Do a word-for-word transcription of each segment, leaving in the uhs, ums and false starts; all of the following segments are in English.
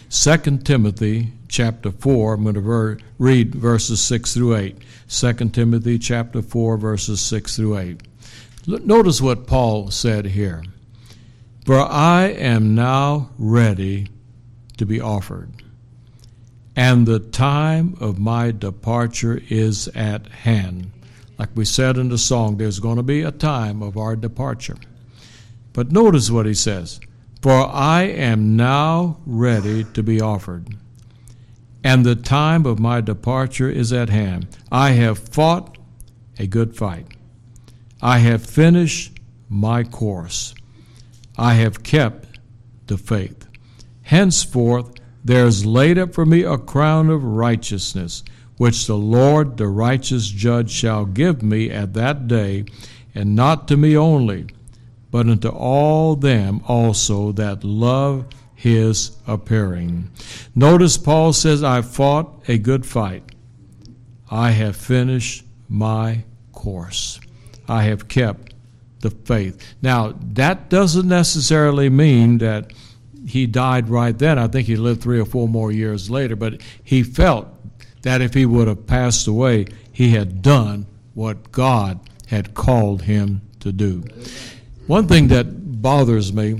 Second Timothy chapter four. I'm going to ver- read verses six through eight. Second Timothy chapter four, verses six through eight. L- notice what Paul said here. For I am now ready to be offered, and the time of my departure is at hand. Like we said in the song, there's going to be a time of our departure. But notice what he says. For I am now ready to be offered, and the time of my departure is at hand. I have fought a good fight. I have finished my course. I have kept the faith. Henceforth there is laid up for me a crown of righteousness, which the Lord, the righteous judge, shall give me at that day, and not to me only, but unto all them also that love his appearing. Notice Paul says, I fought a good fight. I have finished my course. I have kept the faith. Now, that doesn't necessarily mean that he died right then. I think he lived three or four more years later, but he felt that if he would have passed away, he had done what God had called him to do. One thing that bothers me,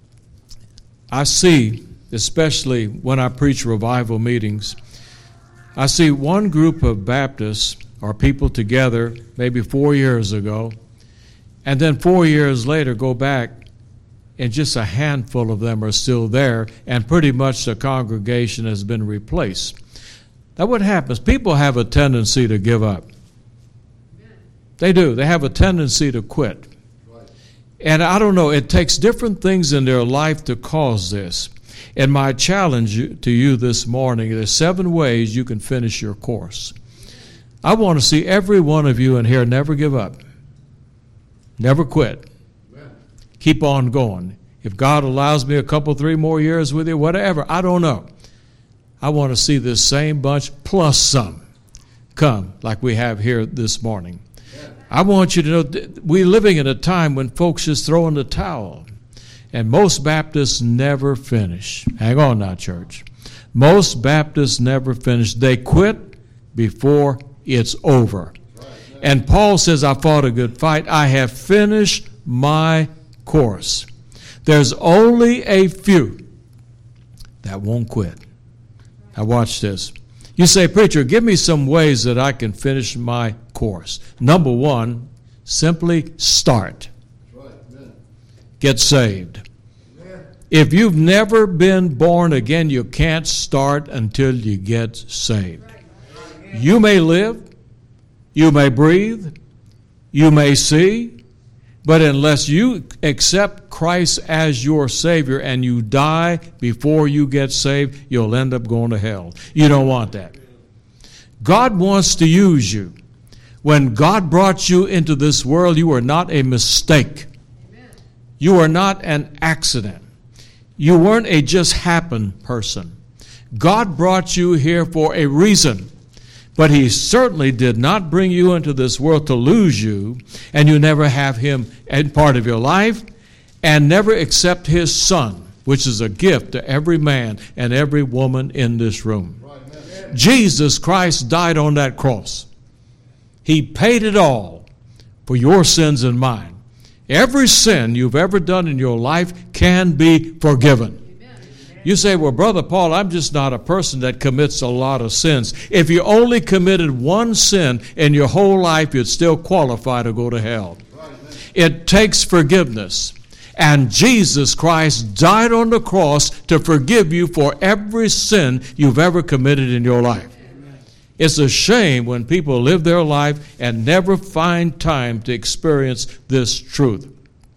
I see, especially when I preach revival meetings, I see one group of Baptists or people together maybe four years ago, and then four years later go back, and just a handful of them are still there, and pretty much the congregation has been replaced. Now what happens? People have a tendency to give up. They do. They have a tendency to quit. And I don't know, it takes different things in their life to cause this. And my challenge to you this morning, there's seven ways you can finish your course. I want to see every one of you in here never give up. Never quit. Keep on going. If God allows me a couple, three more years with you, whatever, I don't know. I want to see this same bunch plus some come like we have here this morning. I want you to know that we're living in a time when folks just throw in the towel. And most Baptists never finish. Hang on now, church. Most Baptists never finish. They quit before it's over. And Paul says, I fought a good fight. I have finished my course. There's only a few that won't quit. Now watch this. You say, preacher, give me some ways that I can finish my course. Number one, simply start. Get saved. If you've never been born again, you can't start until you get saved. You may live, you may breathe, you may see, but unless you accept Christ as your Savior and you die before you get saved, you'll end up going to hell. You don't want that. God wants to use you. When God brought you into this world, you are not a mistake. You are not an accident. You weren't a just happen person. God brought you here for a reason. But he certainly did not bring you into this world to lose you, and you never have him as part of your life, and never accept his Son, which is a gift to every man and every woman in this room. Right, Jesus Christ died on that cross. He paid it all for your sins and mine. Every sin you've ever done in your life can be forgiven. You say, well, Brother Paul, I'm just not a person that commits a lot of sins. If you only committed one sin in your whole life, you'd still qualify to go to hell. It takes forgiveness. And Jesus Christ died on the cross to forgive you for every sin you've ever committed in your life. It's a shame when people live their life and never find time to experience this truth.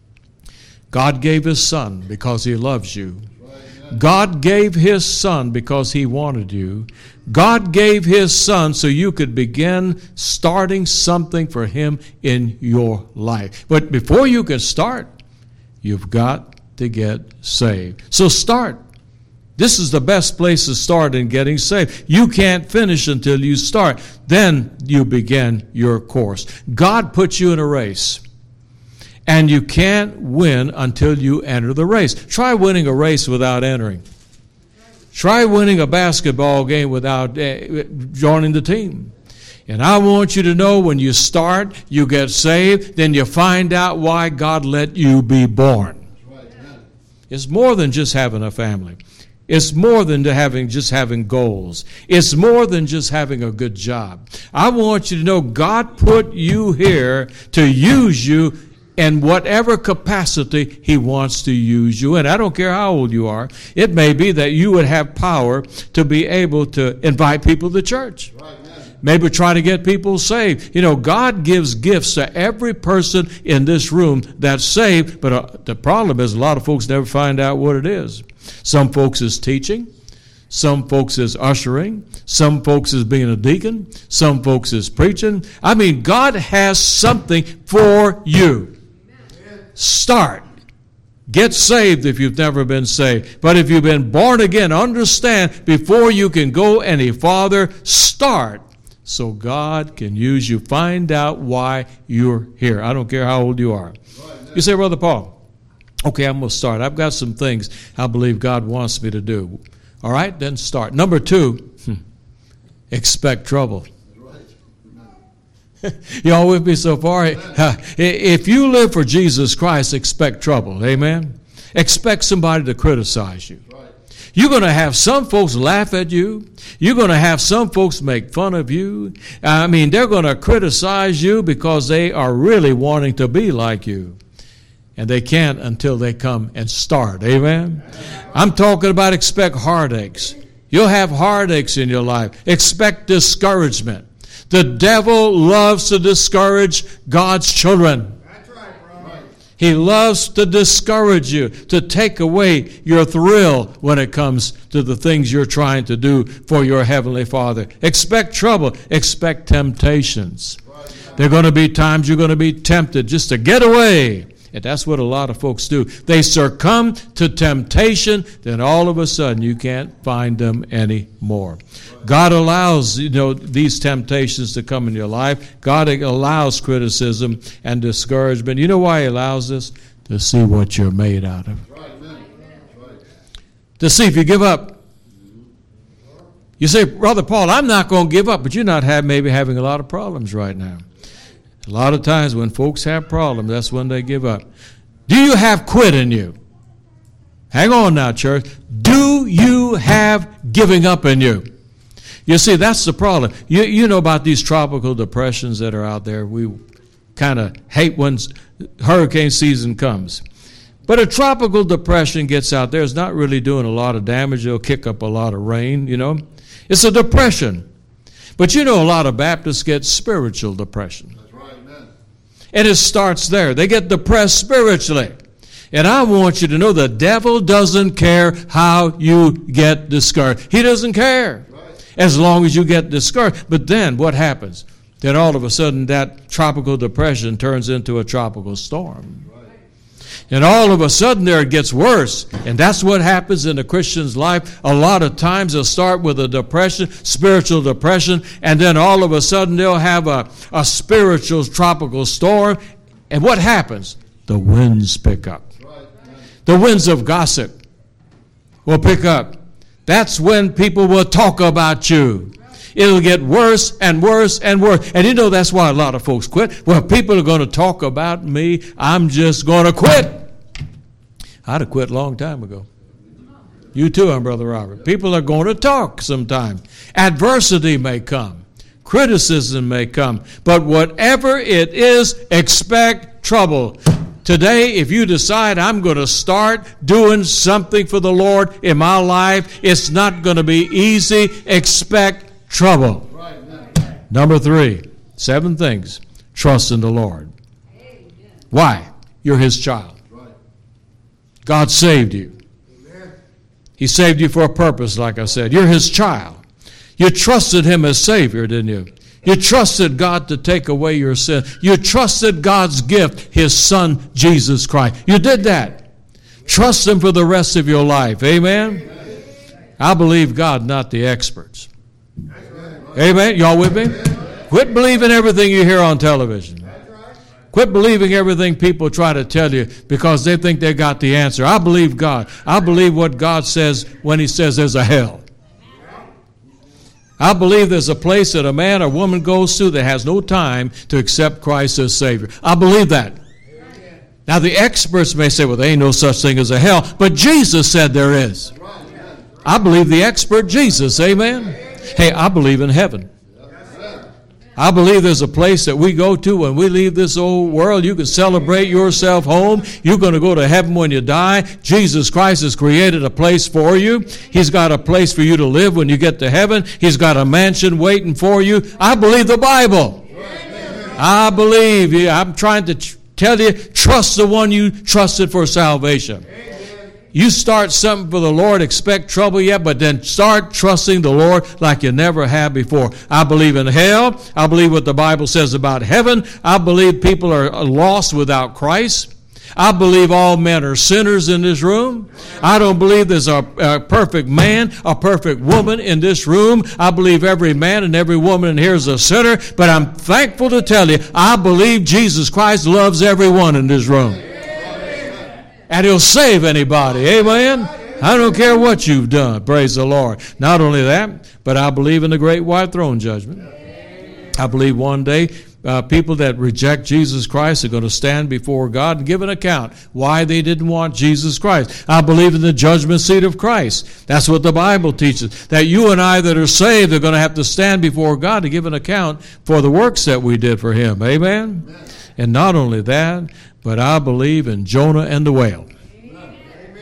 God gave his Son because he loves you. God gave his Son because he wanted you. God gave his Son so you could begin starting something for him in your life. But before you can start, you've got to get saved. So start. This is the best place to start in getting saved. You can't finish until you start. Then you begin your course. God put you in a race. And you can't win until you enter the race. Try winning a race without entering. Try winning a basketball game without uh, joining the team. And I want you to know when you start, you get saved, then you find out why God let you be born. It's more than just having a family. It's more than having just having goals. It's more than just having a good job. I want you to know God put you here to use you in whatever capacity He wants to use you. And I don't care how old you are. It may be that you would have power to be able to invite people to church. Right. Maybe try to get people saved. You know, God gives gifts to every person in this room that's saved, but uh, the problem is a lot of folks never find out what it is. Some folks is teaching. Some folks is ushering. Some folks is being a deacon. Some folks is preaching. I mean, God has something for you. Start. Get saved if you've never been saved. But if you've been born again, understand before you can go any farther, start. So God can use you. Find out why you're here. I don't care how old you are. You say, Brother Paul, okay, I'm going to start. I've got some things I believe God wants me to do. All right, then start. Number two, expect trouble. Y'all with me so far? If you live for Jesus Christ, expect trouble. Amen? Expect somebody to criticize you. You're going to have some folks laugh at you. You're going to have some folks make fun of you. I mean, they're going to criticize you because they are really wanting to be like you. And they can't until they come and start. Amen? I'm talking about expect heartaches. You'll have heartaches in your life. Expect discouragement. The devil loves to discourage God's children. He loves to discourage you, to take away your thrill when it comes to the things you're trying to do for your Heavenly Father. Expect trouble. Expect temptations. There are going to be times you're going to be tempted just to get away. And that's what a lot of folks do. They succumb to temptation, then all of a sudden you can't find them anymore. God allows, you know, these temptations to come in your life. God allows criticism and discouragement. You know why He allows this? To see what you're made out of. To see if you give up. You say, Brother Paul, I'm not going to give up, but you're not have, maybe having a lot of problems right now. A lot of times when folks have problems, that's when they give up. Do you have quit in you? Hang on now, church. Do you have giving up in you? You see, that's the problem. You, you know about these tropical depressions that are out there. We kind of hate when hurricane season comes. But a tropical depression gets out there. It's not really doing a lot of damage. It'll kick up a lot of rain, you know. It's a depression. But you know a lot of Baptists get spiritual depression. And it starts there. They get depressed spiritually. And I want you to know the devil doesn't care how you get discouraged. He doesn't care as long as you get discouraged. But then what happens? Then all of a sudden that tropical depression turns into a tropical storm. And all of a sudden there it gets worse. And that's what happens in a Christian's life. A lot of times they'll start with a depression, spiritual depression, and then all of a sudden they'll have a, a spiritual tropical storm. And what happens? The winds pick up. The winds of gossip will pick up. That's when people will talk about you. It'll get worse and worse and worse. And you know that's why a lot of folks quit. Well, people are going to talk about me. I'm just going to quit. I'd have quit a long time ago. You too, I'm Brother Robert. People are going to talk sometime. Adversity may come. Criticism may come. But whatever it is, expect trouble. Today, if you decide I'm going to start doing something for the Lord in my life, it's not going to be easy. Expect trouble. Number three, seven things. Trust in the Lord. Why? You're His child. God saved you. He saved you for a purpose, like I said. You're His child. You trusted Him as Savior, didn't you? You trusted God to take away your sin. You trusted God's gift, His Son, Jesus Christ. You did that. Trust Him for the rest of your life. Amen? I believe God, not the experts. Amen? Y'all with me? Quit believing everything you hear on television. Quit believing everything people try to tell you because they think they got the answer. I believe God. I believe what God says when he says there's a hell. I believe there's a place that a man or woman goes to that has no time to accept Christ as Savior. I believe that. Now the experts may say, well, there ain't no such thing as a hell, but Jesus said there is. I believe the expert Jesus, amen? Hey, I believe in heaven. I believe there's a place that we go to when we leave this old world. You can celebrate yourself home. You're going to go to heaven when you die. Jesus Christ has created a place for you. He's got a place for you to live when you get to heaven. He's got a mansion waiting for you. I believe the Bible. I believe. I'm trying to tell you, trust the one you trusted for salvation. You start something for the Lord, expect trouble yet, but then start trusting the Lord like you never have before. I believe in hell. I believe what the Bible says about heaven. I believe people are lost without Christ. I believe all men are sinners in this room. I don't believe there's a, a perfect man, a perfect woman in this room. I believe every man and every woman in here is a sinner, but I'm thankful to tell you, I believe Jesus Christ loves everyone in this room. And he'll save anybody. Amen? I don't care what you've done. Praise the Lord. Not only that, but I believe in the great white throne judgment. I believe one day uh, people that reject Jesus Christ are going to stand before God and give an account why they didn't want Jesus Christ. I believe in the judgment seat of Christ. That's what the Bible teaches. That you and I that are saved are going to have to stand before God to give an account for the works that we did for him. Amen? Amen. And not only that, but I believe in Jonah and the whale. Amen.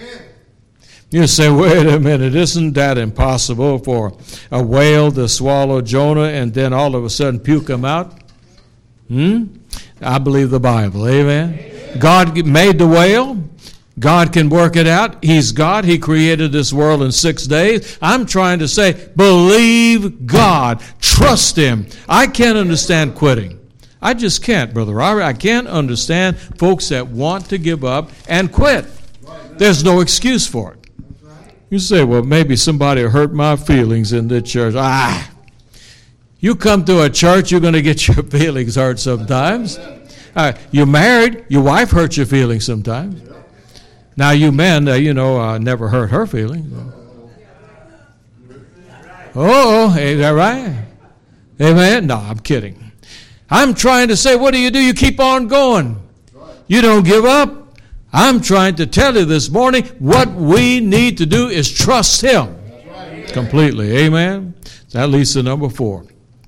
You say, wait a minute, isn't that impossible for a whale to swallow Jonah and then all of a sudden puke him out? Hmm? I believe the Bible. Amen. Amen. God made the whale. God can work it out. He's God. He created this world in six days. I'm trying to say, believe God. Trust him. I can't understand quitting. I just can't, Brother Robert. I can't understand folks that want to give up and quit. There's no excuse for it. You say, well, maybe somebody hurt my feelings in the church. Ah, you come to a church, you're going to get your feelings hurt sometimes. Uh, you're married, your wife hurts your feelings sometimes. Now, you men, uh, you know, uh, never hurt her feelings. Oh, is that right? Amen? No, I'm kidding. I'm trying to say, what do you do? You keep on going. You don't give up. I'm trying to tell you this morning, what we need to do is trust him completely. Amen? That leads to number four.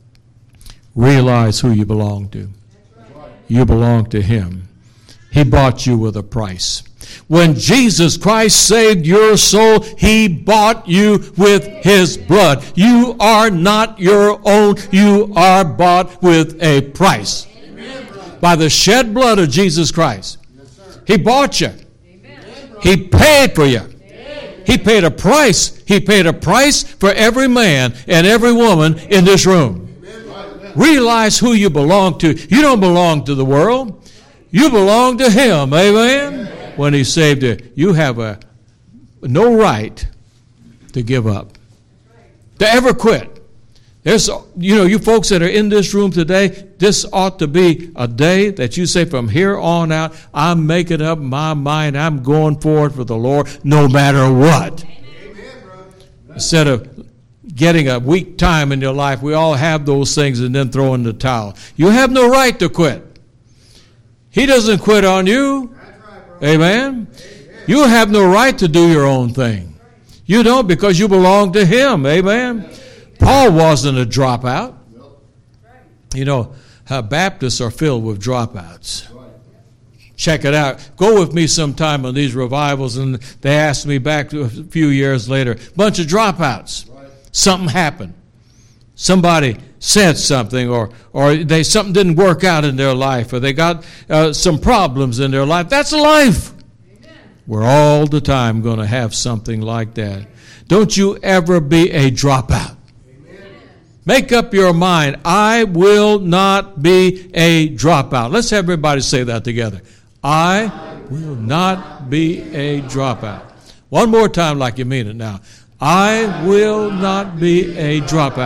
Realize who you belong to. You belong to him. He bought you with a price. When Jesus Christ saved your soul, he bought you with his blood. You are not your own. You are bought with a price. Amen. By the shed blood of Jesus Christ. Yes, he bought you. Amen. He paid for you. Amen. He paid a price. He paid a price for every man and every woman in this room. Amen. Realize who you belong to. You don't belong to the world. You belong to him. Amen. Amen. When he saved you, you have a no right to give up, to ever quit. There's, you know, you folks that are in this room today, this ought to be a day that you say, from here on out, I'm making up my mind. I'm going forward for the Lord no matter what. Amen. Instead of getting a weak time in your life, we all have those things and then throw in the towel. You have no right to quit. He doesn't quit on you. Amen? You have no right to do your own thing. You don't, because you belong to him. Amen? Paul wasn't a dropout. You know, uh, Baptists are filled with dropouts. Check it out. Go with me sometime on these revivals, and they asked me back a few years later, bunch of dropouts. Something happened. Somebody said something, or or they something didn't work out in their life, or they got uh, some problems in their life. That's life. Amen. We're all the time going to have something like that. Don't you ever be a dropout. Amen. Make up your mind. I will not be a dropout. Let's have everybody say that together. I will not be a dropout. One more time like you mean it now. I will not be a dropout.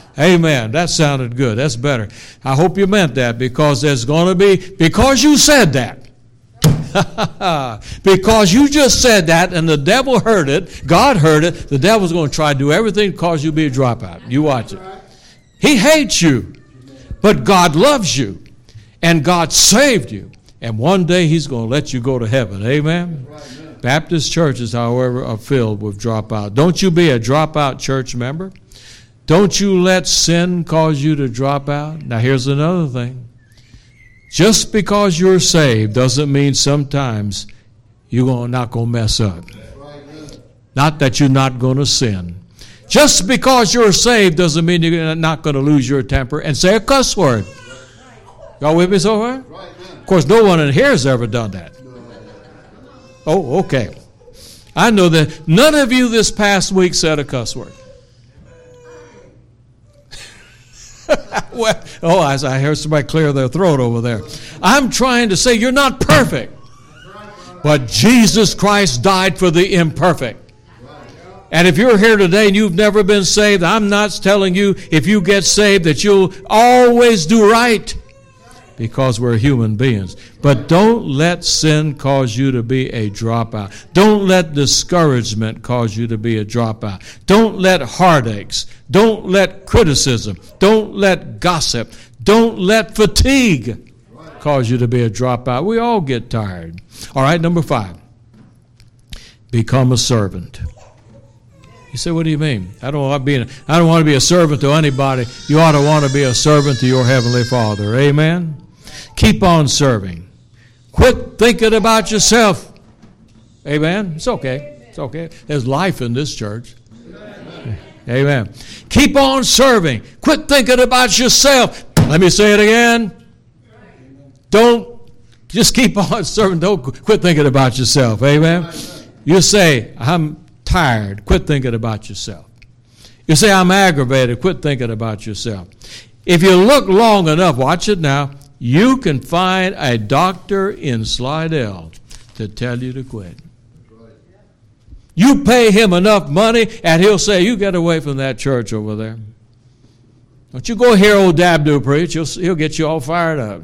Amen. That sounded good. That's better. I hope you meant that, because there's going to be, because you said that. Because you just said that and the devil heard it, God heard it, the devil's going to try to do everything to cause you to be a dropout. You watch it. He hates you, but God loves you, and God saved you, and one day he's going to let you go to heaven. Amen? Baptist churches, however, are filled with dropout. Don't you be a dropout church member. Don't you let sin cause you to drop out. Now here's another thing. Just because you're saved doesn't mean sometimes you're not going to mess up. Not that you're not going to sin. Just because you're saved doesn't mean you're not going to lose your temper and say a cuss word. Y'all with me so far? Of course, no one in here has ever done that. Oh, okay. I know that none of you this past week said a cuss word. Well, oh, I, I heard somebody clear their throat over there. I'm trying to say you're not perfect, but Jesus Christ died for the imperfect. And if you're here today and you've never been saved, I'm not telling you if you get saved that you'll always do right, because we're human beings. But don't let sin cause you to be a dropout. Don't let discouragement cause you to be a dropout. Don't let heartaches. Don't let criticism. Don't let gossip. Don't let fatigue cause you to be a dropout. We all get tired. All right, number five. Become a servant. You say, what do you mean? I don't want to be a, I don't want to be a servant to anybody. You ought to want to be a servant to your Heavenly Father. Amen? Keep on serving. Quit thinking about yourself. Amen? It's okay. It's okay. There's life in this church. Amen. Amen. Keep on serving. Quit thinking about yourself. Let me say it again. Don't just keep on serving. Don't quit thinking about yourself. Amen? You say, I'm tired. Quit thinking about yourself. You say, I'm aggravated. Quit thinking about yourself. If you look long enough, watch it now, you can find a doctor in Slidell to tell you to quit. You pay him enough money, and he'll say, you get away from that church over there. Don't you go hear old Dabdo preach. He'll, he'll get you all fired up.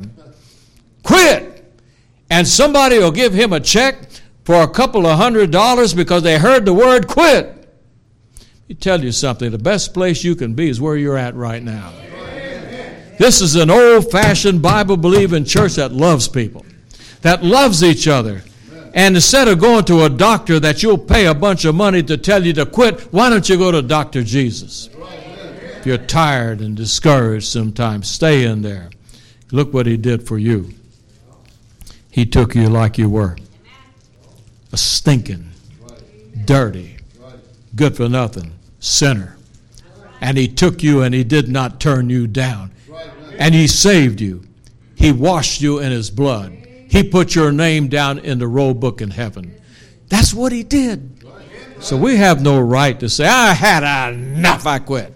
Quit! And somebody will give him a check for a couple of hundred dollars because they heard the word quit. Let me tell you something. The best place you can be is where you're at right now. This is an old-fashioned Bible-believing church that loves people, that loves each other. And instead of going to a doctor that you'll pay a bunch of money to tell you to quit, why don't you go to Doctor Jesus? If you're tired and discouraged sometimes, stay in there. Look what he did for you. He took you like you were. A stinking, dirty, good for nothing sinner. And he took you and he did not turn you down. And he saved you. He washed you in his blood. He put your name down in the roll book in heaven. That's what he did. So we have no right to say, I had enough, I quit.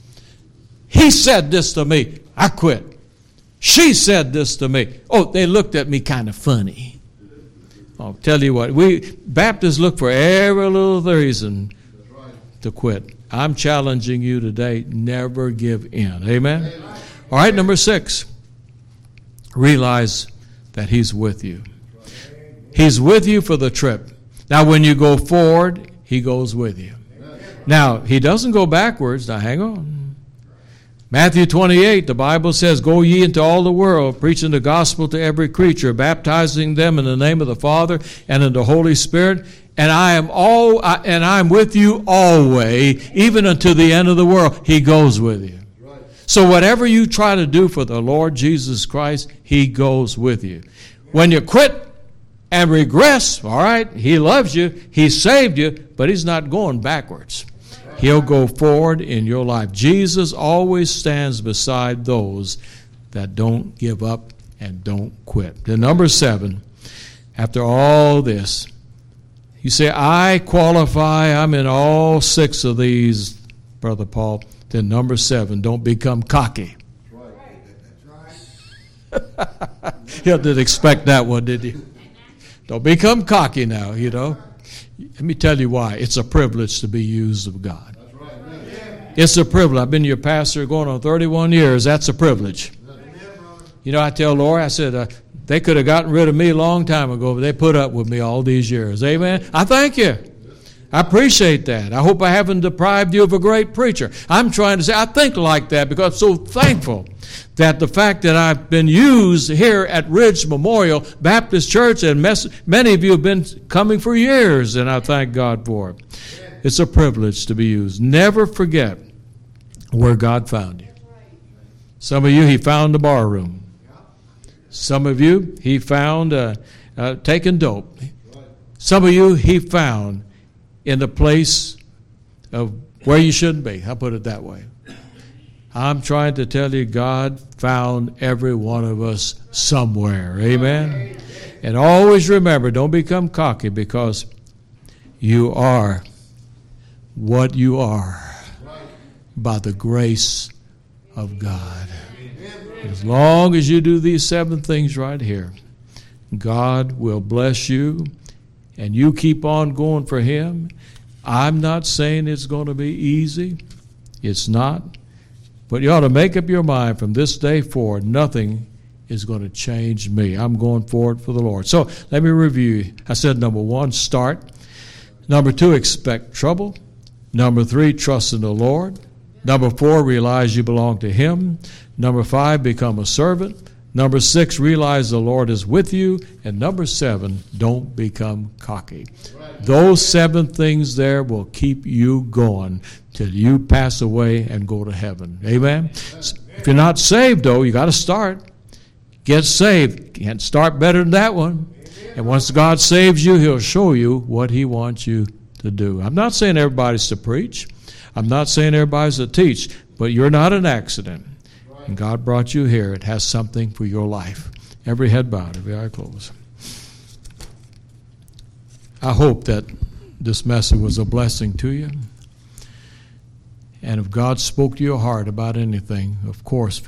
He said this to me, I quit. She said this to me. Oh, they looked at me kind of funny. I'll tell you what, we Baptists look for every little reason to quit. I'm challenging you today, never give in. Amen? All right, number six, realize that he's with you. He's with you for the trip. Now, when you go forward, he goes with you. Now, he doesn't go backwards. Now, hang on. Matthew twenty-eight, the Bible says, go ye into all the world, preaching the gospel to every creature, baptizing them in the name of the Father and in the Holy Spirit, and I am all, and I am with you always, even unto the end of the world. He goes with you. So whatever you try to do for the Lord Jesus Christ, he goes with you. When you quit and regress, all right, he loves you, he saved you, but he's not going backwards. He'll go forward in your life. Jesus always stands beside those that don't give up and don't quit. Then number seven, after all this, you say, I qualify, I'm in all six of these, Brother Paul. Then number seven, don't become cocky. You didn't expect that one, did you? Don't become cocky now, you know. Let me tell you why. It's a privilege to be used of God. It's a privilege. I've been your pastor going on thirty-one years. That's a privilege. You know, I tell Lori, I said, uh, they could have gotten rid of me a long time ago, but they put up with me all these years. Amen? I thank you. I appreciate that. I hope I haven't deprived you of a great preacher. I'm trying to say, I think like that because I'm so thankful that the fact that I've been used here at Ridge Memorial Baptist Church, and many of you have been coming for years, and I thank God for it. It's a privilege to be used. Never forget where God found you. Some of you, He found the bar room. Some of you, He found uh, uh, taking dope. Some of you, He found in the place of where you shouldn't be. I'll put it that way. I'm trying to tell you, God found every one of us somewhere. Amen? And always remember, don't become cocky, because you are what you are by the grace of God. As long as you do these seven things right here, God will bless you, and you keep on going for Him. I'm not saying it's going to be easy. It's not. But you ought to make up your mind from this day forward, nothing is going to change me. I'm going forward for the Lord. So let me review. I said, number one, start. Number two, expect trouble. Number three, trust in the Lord. Number four, realize you belong to Him. Number five, become a servant. Number six, realize the Lord is with you. And number seven, don't become cocky. Those seven things there will keep you going till you pass away and go to heaven. Amen? If you're not saved, though, you got to start. Get saved. Can't start better than that one. And once God saves you, He'll show you what He wants you to do. I'm not saying everybody's to preach. I'm not saying everybody's to teach. But you're not an accident. And God brought you here. It has something for your life. Every head bowed, every eye closed. I hope that this message was a blessing to you. And if God spoke to your heart about anything, of course,